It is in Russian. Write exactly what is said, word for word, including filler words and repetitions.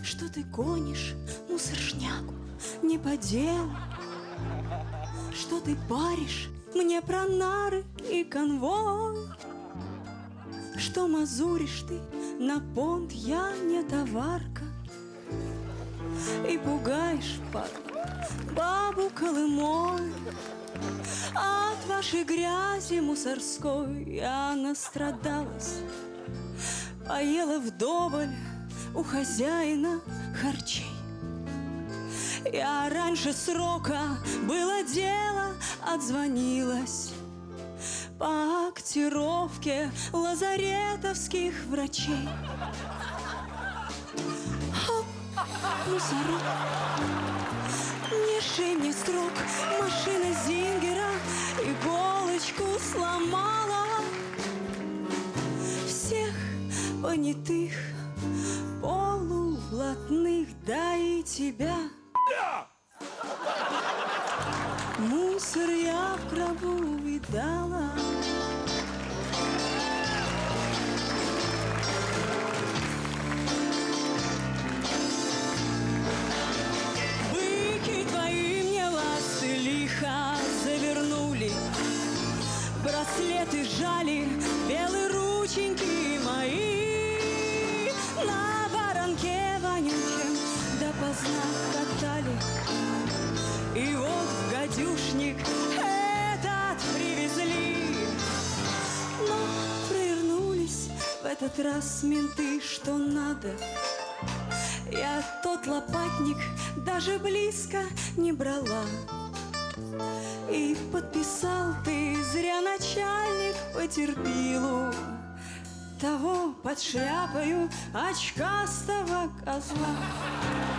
что ты гонишь мусоршняку не по делу, что ты паришь мне про нары и конвой, что мазуришь ты на понт, я не товарка, и пугаешь, падла, бабу Колымой. От вашей грязи мусорской я настрадалась, поела вдоволь у хозяина харчей. Я раньше срока, было дело, отзвонилась по актировке лазаретовских врачей. Хоп, мусорок, не шей мне срок, машина Зингера иголочку сломала. Всех понятых, полублатных, да и тебя. Мусор я в гробу видала. Быки твои мне ласты лихо завернули, браслеты жали, белые рученьки мои на воронке вонючем допоздна катали. И вот в гадюшник этот привезли. Но провернулись в этот раз менты, что надо. Я тот лопатник даже близко не брала. И подписал ты зря, начальник, потерпилу того под шляпою очкастого козла.